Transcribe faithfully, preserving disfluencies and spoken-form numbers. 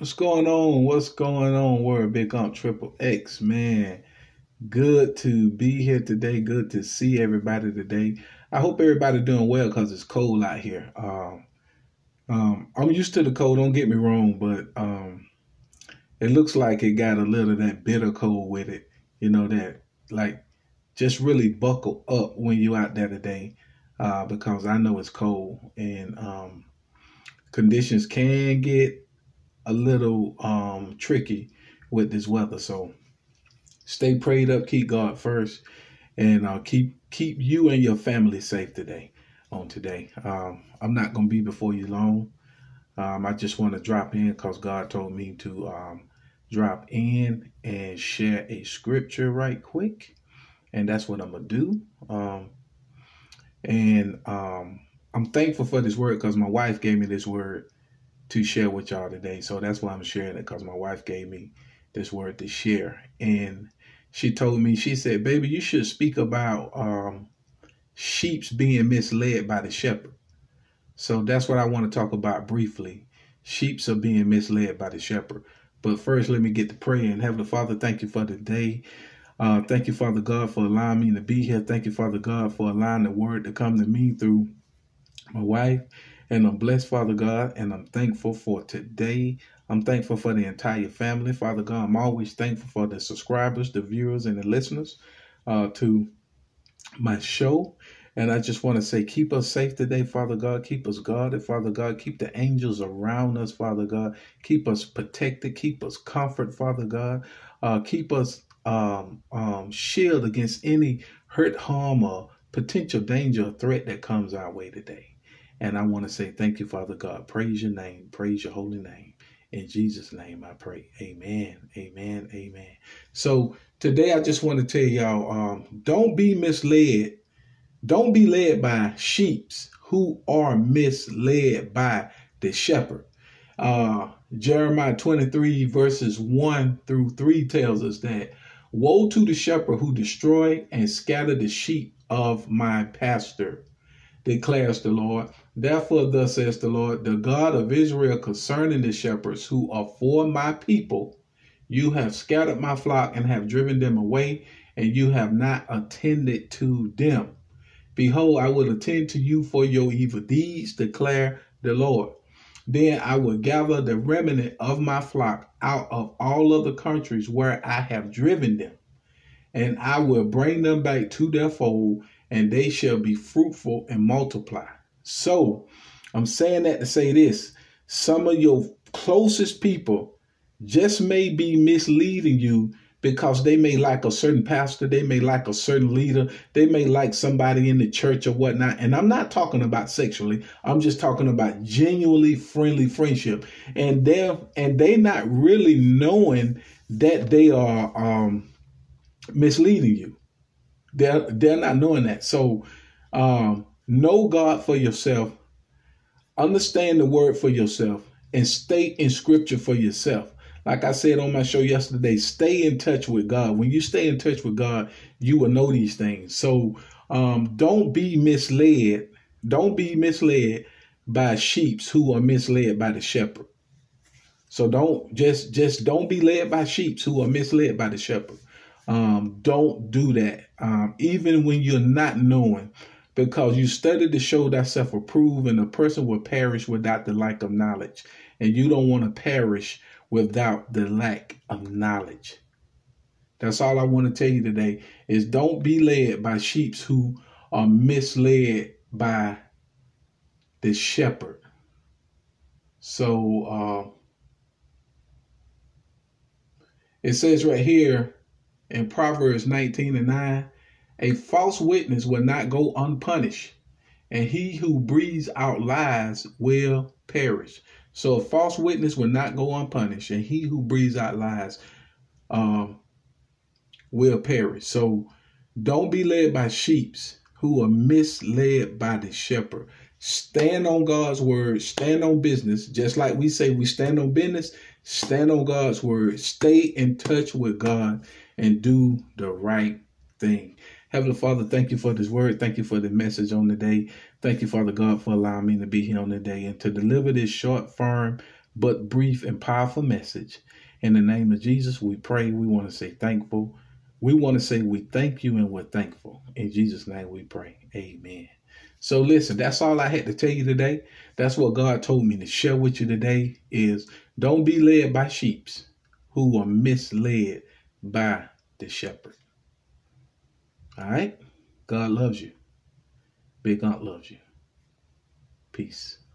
What's going on? What's going on? Word Big Ump Triple X, man. Good to be here today. Good to see everybody today. I hope everybody doing well because it's cold out here. Um, um, I'm used to the cold. Don't get me wrong, but um, it looks like it got a little of that bitter cold with it. You know that, like, just really buckle up when you out there today, uh, because I know it's cold and um, conditions can get a little um tricky with this weather. So stay prayed up, keep God first, and uh, keep keep you and your family safe today. On today, um, I'm not gonna be before you long. Um, I just want to drop in because God told me to um, drop in and share a scripture right quick, and that's what I'm gonna do. Um, and um, I'm thankful for this word because my wife gave me this word to share with y'all today. So that's why I'm sharing it, because my wife gave me this word to share. And she told me, she said, baby, you should speak about um, sheep's being misled by the shepherd. So that's what I want to talk about briefly. Sheep's are being misled by the shepherd. But first, let me get to praying. Heavenly Father, thank you for the day. Uh, thank you, Father God, for allowing me to be here. Thank you, Father God, for allowing the word to come to me through my wife. And I'm blessed, Father God, and I'm thankful for today. I'm thankful for the entire family, Father God. I'm always thankful for the subscribers, the viewers, and the listeners uh, to my show. And I just want to say, keep us safe today, Father God. Keep us guarded, Father God. Keep the angels around us, Father God. Keep us protected. Keep us comfort, Father God. Uh, keep us um, um, shield against any hurt, harm, or potential danger or threat that comes our way today. And I want to say thank you, Father God. Praise your name. Praise your holy name. In Jesus' name I pray. Amen. Amen. Amen. So today I just want to tell y'all, um, don't be misled. Don't be led by sheeps who are misled by the shepherd. Uh, Jeremiah twenty-three verses one through three tells us that woe to the shepherd who destroy and scatter the sheep of my pasture, declares the Lord. Therefore, thus says the Lord, the God of Israel, concerning the shepherds who are for my people, you have scattered my flock and have driven them away, and you have not attended to them. Behold, I will attend to you for your evil deeds, declare the Lord. Then I will gather the remnant of my flock out of all other countries where I have driven them, and I will bring them back to their fold, and they shall be fruitful and multiply. So I'm saying that to say this. Some of your closest people just may be misleading you because they may like a certain pastor, they may like a certain leader, they may like somebody in the church or whatnot. And I'm not talking about sexually. I'm just talking about genuinely friendly friendship. And they're and they not really knowing that they are um misleading you. They're they're not knowing that. So um, know God for yourself, understand the word for yourself, and stay in scripture for yourself. Like I said on my show yesterday, stay in touch with God. When you stay in touch with God, you will know these things. So um, don't be misled. Don't be misled by sheep who are misled by the shepherd. So don't just just don't be led by sheep who are misled by the shepherd. Um, don't do that, um, even when you're not knowing, because you studied to show thyself approved, and a person will perish without the lack of knowledge. And you don't want to perish without the lack of knowledge. That's all I want to tell you today is don't be led by sheep who are misled by the shepherd. So uh, it says right here, in Proverbs nineteen and nine, a false witness will not go unpunished, and he who breathes out lies will perish. So a false witness will not go unpunished, and he who breathes out lies um, will perish. So don't be led by sheep who are misled by the shepherd. Stand on God's word. Stand on business. Just like we say we stand on business, stand on God's word. Stay in touch with God and do the right thing. Heavenly Father, thank you for this word. Thank you for the message on the day. Thank you, Father God, for allowing me to be here on the day and to deliver this short, firm, but brief and powerful message. In the name of Jesus, we pray. We want to say thankful. We want to say we thank you and we're thankful. In Jesus' name we pray. Amen. So listen, that's all I had to tell you today. That's what God told me to share with you today is don't be led by sheep who are misled by the shepherd. All right? God loves you. Big Aunt loves you. Peace.